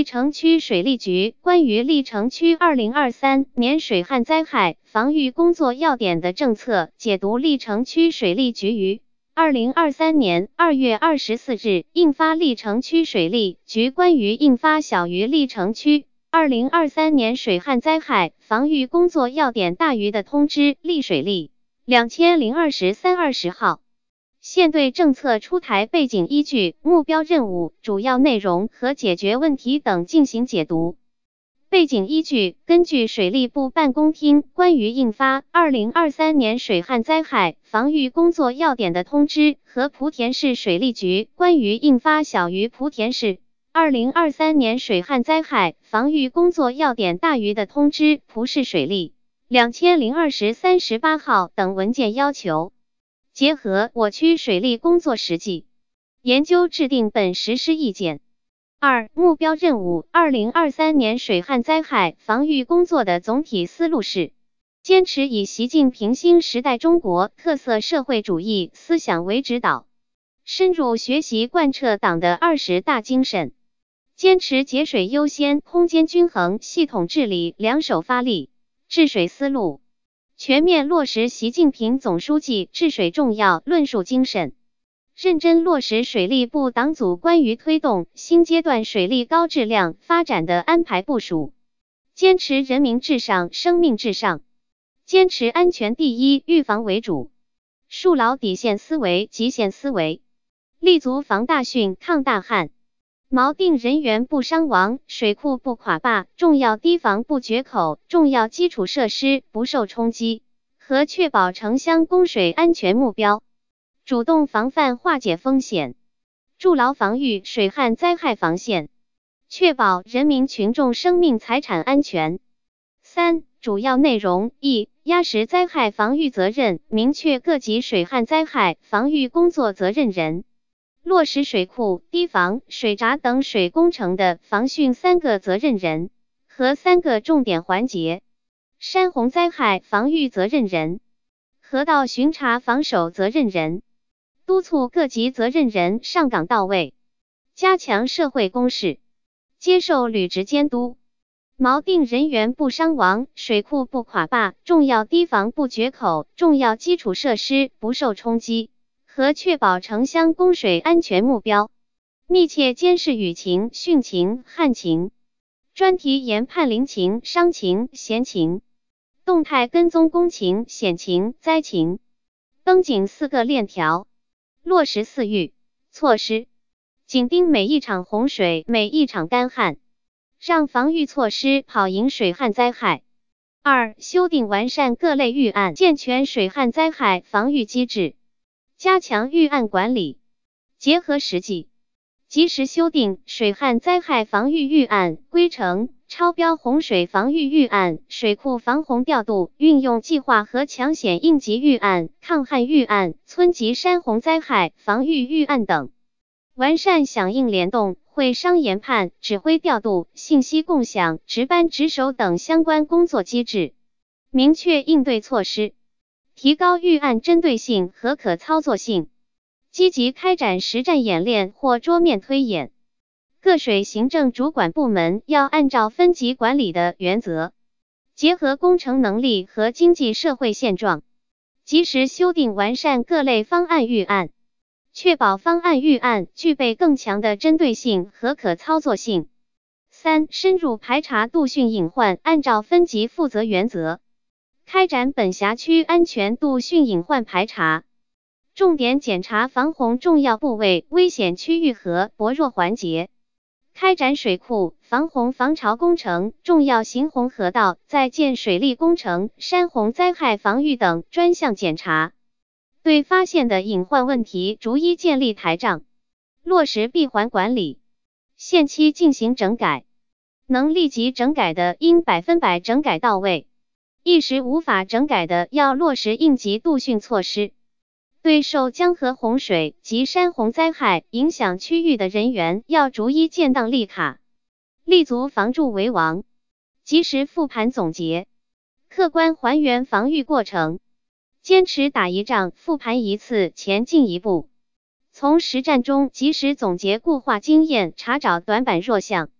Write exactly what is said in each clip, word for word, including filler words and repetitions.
城区水利局关于历城区二零二三年水旱灾害防御工作要点的政策解读。历城区水利局于二零二三年二月二十四日印发历城区水利局关于印发小于历城区二零二三年水旱灾害防御工作要点大于的通知（历水利两千零二十三二十号）。现对政策出台背景依据、目标任务、主要内容和解决问题等进行解读。背景依据：根据水利部办公厅关于印发二零二三年水旱灾害防御工作要点的通知和莆田市水利局关于印发小于莆田市二零二三年水旱灾害防御工作要点大于的通知莆市水利两千零二十三十八号等文件要求，结合我区水利工作实际研究制定本实施意见。二、目标任务：二零二三年水旱灾害防御工作的总体思路是：坚持以习近平新时代中国特色社会主义思想为指导，深入学习贯彻党的二十大精神，坚持节水优先、空间均衡、系统治理两手发力，治水思路全面落实习近平总书记治水重要论述精神，认真落实水利部党组关于推动新阶段水利高质量发展的安排部署，坚持人民至上、生命至上，坚持安全第一、预防为主，树牢底线思维、极限思维，立足防大汛、抗大旱，锚定人员不伤亡、水库不垮坝、重要堤防不决口、重要基础设施不受冲击和确保城乡供水安全目标，主动防范化解风险，筑牢防御水旱灾害防线，确保人民群众生命财产安全。三、主要内容：一、压实灾害防御责任，明确各级水旱灾害防御工作责任人，落实水库、堤防、水闸等水工程的防汛三个责任人和三个重点环节：山洪灾害防御责任人、河道巡查防守责任人，督促各级责任人上岗到位，加强社会公示，接受履职监督，锚定人员不伤亡、水库不垮坝、重要堤防不决口、重要基础设施不受冲击和确保城乡供水安全目标，密切监视雨情、汛情、旱情，专题研判林情、伤情、闲情，动态跟踪工情、险情、灾情，绷紧四个链条，落实四预措施，紧盯每一场洪水、每一场干旱，让防御措施跑赢水旱灾害。二、修订完善各类预案，健全水旱灾害防御机制，加强预案管理，结合实际，及时修订水旱灾害防御预案规程、超标洪水防御预案、水库防洪调度运用计划和抢险应急预案、抗旱预案、村级山洪灾害防御预案等，完善响应联动、会商研判、指挥调度、信息共享、值班值守等相关工作机制，明确应对措施，提高预案针对性和可操作性，积极开展实战演练或桌面推演。各水行政主管部门要按照分级管理的原则，结合工程能力和经济社会现状，及时修订完善各类方案预案，确保方案预案具备更强的针对性和可操作性。三、深入排查度汛隐患，按照分级负责原则，开展本辖区安全度汛隐患排查，重点检查防洪重要部位、危险区域和薄弱环节，开展水库、防洪防潮工程、重要行洪河道在建水利工程、山洪灾害防御等专项检查，对发现的隐患问题逐一建立台账，落实闭环管理，限期进行整改，能立即整改的应百分百整改到位，一时无法整改的要落实应急度汛措施。对受江河洪水及山洪灾害影响区域的人员，要逐一建档立卡，立足防蛀为王，及时复盘总结，客观还原防御过程，坚持打一仗复盘一次前进一步，从实战中及时总结固化经验，查找短板弱项，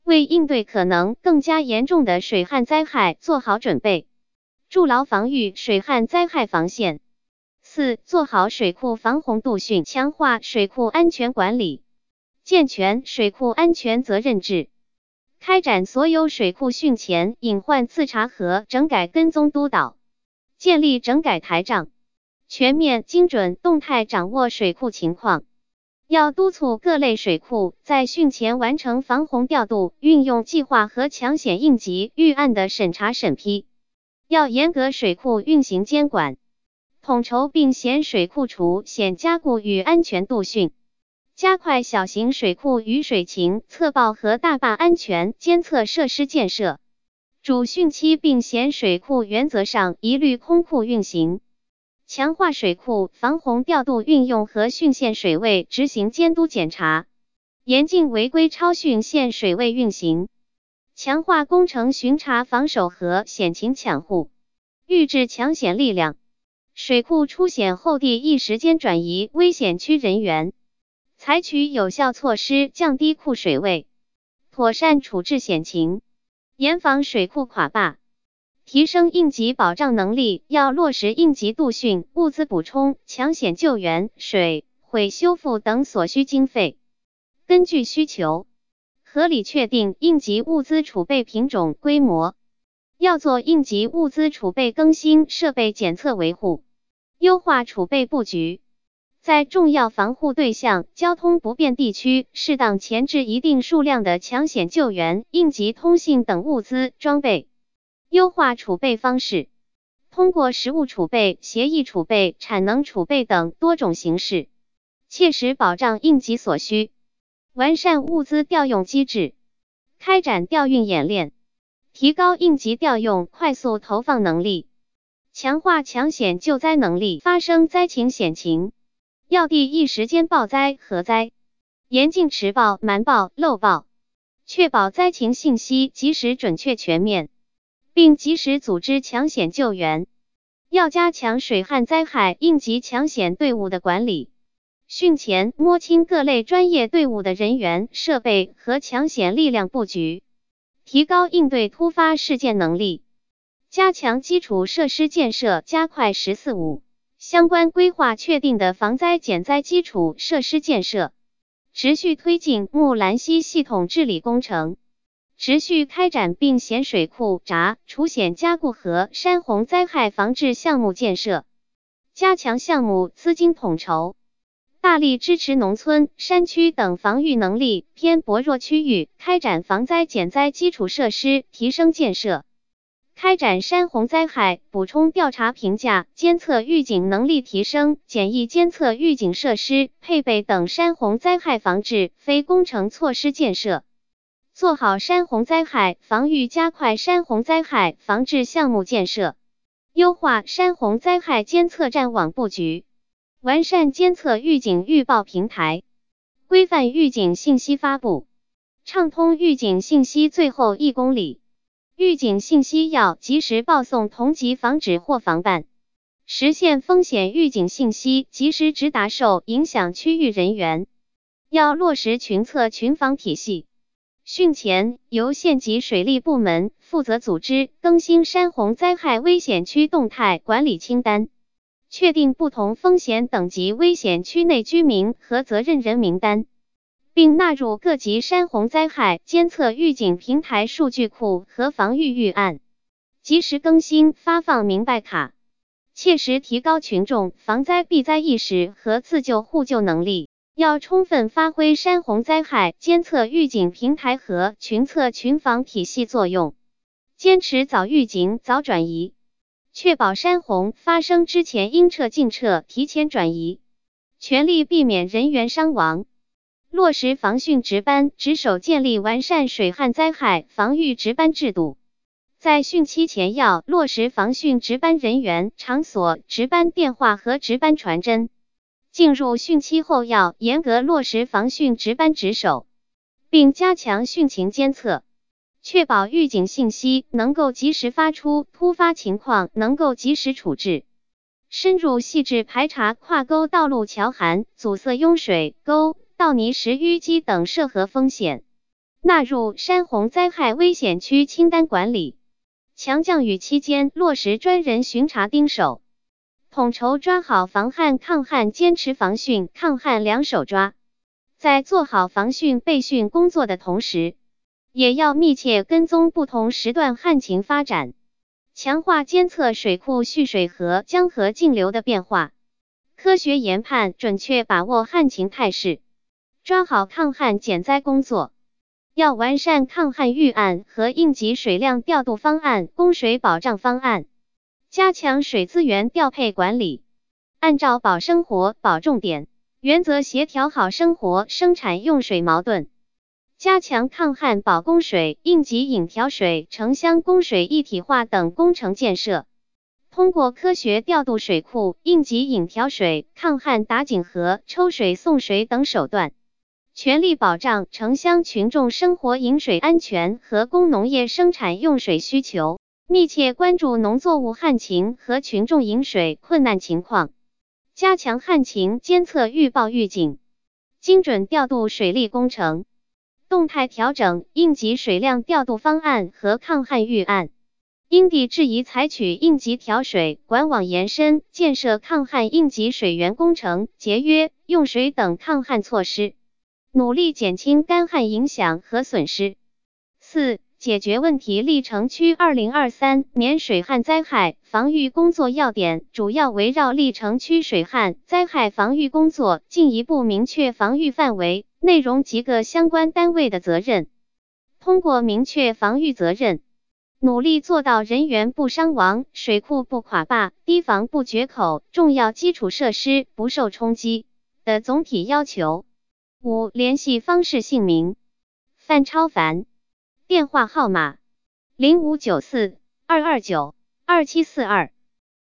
为应对可能更加严重的水旱灾害做好准备，筑牢防御水旱灾害防线。四、做好水库防洪度汛，强化水库安全管理，健全水库安全责任制，开展所有水库汛前隐患自查和整改跟踪督导，建立整改台账，全面精准动态掌握水库情况。要督促各类水库在汛前完成防洪调度、运用计划和抢险应急预案的审查审批。要严格水库运行监管，统筹并险水库除险加固与安全度汛，加快小型水库雨水情测报和大坝安全监测设施建设。主汛期并险水库原则上一律空库运行。强化水库防洪调度运用和汛限水位执行监督检查，严禁违规超汛限水位运行，强化工程巡查防守和险情抢护，预置抢险力量。水库出险后第一时间转移危险区人员，采取有效措施降低库水位，妥善处置险情，严防水库垮坝。提升应急保障能力，要落实应急度汛、物资补充、抢险救援、水毁修复等所需经费，根据需求，合理确定应急物资储备品种、规模。要做应急物资储备更新、设备检测维护，优化储备布局。在重要防护对象、交通不便地区，适当前置一定数量的抢险救援、应急通信等物资装备。优化储备方式，通过实物储备、协议储备、产能储备等多种形式，切实保障应急所需。完善物资调用机制，开展调运演练，提高应急调用快速投放能力，强化抢险救灾能力。发生灾情险情，要第一时间报灾核灾，严禁迟报、瞒报、漏报，确保灾情信息及时、准确、全面，并及时组织抢险救援。要加强水旱灾害应急抢险队伍的管理，汛前摸清各类专业队伍的人员、设备和抢险力量布局，提高应对突发事件能力，加强基础设施建设，加快“十四五”相关规划确定的防灾减灾基础设施建设，持续推进木兰溪系统治理工程，持续开展并险水库闸除险加固和山洪灾害防治项目建设，加强项目资金统筹，大力支持农村、山区等防御能力偏薄弱区域开展防灾减灾基础设施提升建设，开展山洪灾害补充调查评价、监测预警能力提升、简易监测预警设施配备等山洪灾害防治非工程措施建设。做好山洪灾害防御，加快山洪灾害防治项目建设，优化山洪灾害监测站网布局，完善监测预警预报平台，规范预警信息发布，畅通预警信息最后一公里。预警信息要及时报送同级防指或防办，实现风险预警信息及时直达受影响区域人员。要落实群测群防体系。汛前，由县级水利部门负责组织更新山洪灾害危险区动态管理清单，确定不同风险等级危险区内居民和责任人名单，并纳入各级山洪灾害监测预警平台数据库和防御预案，及时更新发放明白卡，切实提高群众防灾避灾意识和自救互救能力。要充分发挥山洪灾害监测预警平台和群测群防体系作用，坚持早预警早转移，确保山洪发生之前应撤尽撤，提前转移，全力避免人员伤亡。落实防汛值班值守，建立完善水旱灾害防御值班制度。在汛期前要落实防汛值班人员、场所、值班电话和值班传真。进入汛期后要严格落实防汛值班值守，并加强汛情监测，确保预警信息能够及时发出，突发情况能够及时处置。深入细致排查跨沟道路桥涵、阻塞拥水、沟、道泥石淤积等涉河风险， 纳入山洪灾害危险区清单管理。强降雨期间落实专人巡查盯守，统筹抓好防旱抗旱，坚持防汛抗旱两手抓。在做好防汛备汛工作的同时，也要密切跟踪不同时段旱情发展，强化监测水库蓄水和江河径流的变化，科学研判，准确把握旱情态势，抓好抗旱减灾工作。要完善抗旱预案和应急水量调度方案、供水保障方案，加强水资源调配管理，按照保生活、保重点原则协调好生活、生产用水矛盾，加强抗旱保供水、应急引调水、城乡供水一体化等工程建设。通过科学调度水库、应急引调水、抗旱打井河、抽水送水等手段，全力保障城乡群众生活饮水安全和供农业生产用水需求，密切关注农作物旱情和群众饮水困难情况，加强旱情监测预报预警，精准调度水利工程，动态调整应急水量调度方案和抗旱预案，因地制宜采取应急调水、管网延伸、建设抗旱应急水源工程、节约用水等抗旱措施，努力减轻干旱影响和损失。四、解决问题历城区二零二三年水旱灾害防御工作要点主要围绕历城区水旱灾害防御工作，进一步明确防御范围、内容及各相关单位的责任。通过明确防御责任，努力做到人员不伤亡、水库不垮坝、堤防不决口、重要基础设施不受冲击的总体要求。五、联系方式姓名：范超凡，电话号码：零五九四二二九二七四二。